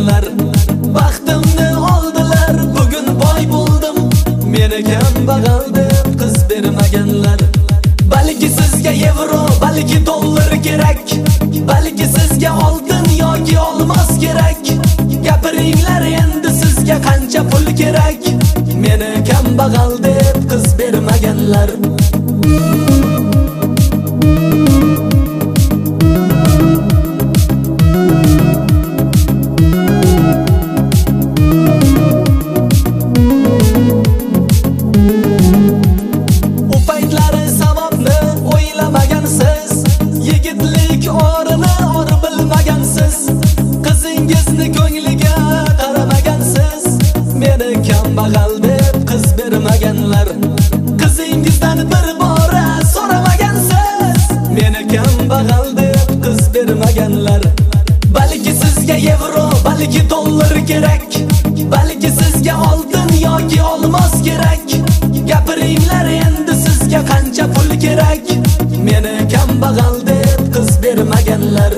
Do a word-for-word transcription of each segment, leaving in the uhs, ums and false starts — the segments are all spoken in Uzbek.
bermaganlar. Baxtimni oldilar, bugun boy bo'ldim. Meni kambag'al deb qiz bermaganlar. Balki sizga yevro, balki dollar kerak, balki sizga oltin yoki olmos kerak. Gapiringlar endi sizga qancha pul kerak? Meni kambag'al deb qiz bermaganlar. Yigitlik o'rini or bilmagansiz, qizingizni ko'ngliga qaramagansiz. Meni kambag'al deb qiz bermaganlar. Qizingizdan bir bora so'ramagansiz. Meni kambag'al deb qiz bermaganlar. Balki sizga yevro, balki dollar kerak, balki sizga oltin yoki olmos kerak. Gapiringlar endi sizga qancha pul kerak? Meni kambag'al deb qiz bermaganlar.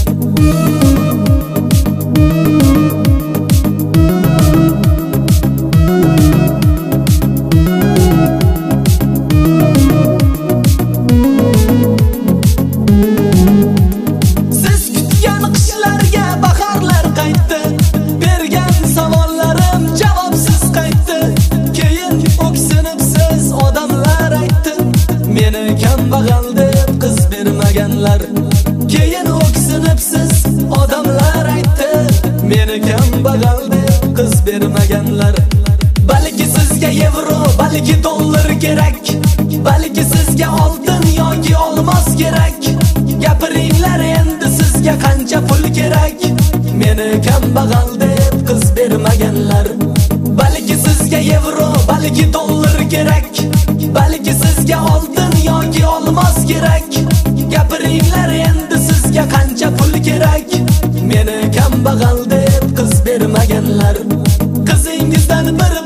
Siz kutgan qishlarga bahorlar qaytdi, bergan savollarim javobsiz qaytdi. Keyin o'ksinibsiz odamlar aytdi, meni kambag'al deb qiz bermaganlar. Keyin o'ksinibsiz odamlar aytdi, meni kambag'al deb qiz bermaganlar. Balki sizga yevro, balki dollar kerak, balki sizga oltin yoki olmos kerak. Gapiringlar endi sizga qancha pul kerak? Meni kambag'al deb qiz bermaganlar. Balki sizga yevro, balki dollar kerak, balki sizga oltin yoki olmos kerak. Gapiringlar endi sizga qancha pul kerak? Meni kambag'al deb qiz bermaganlar. Qizingizdan bir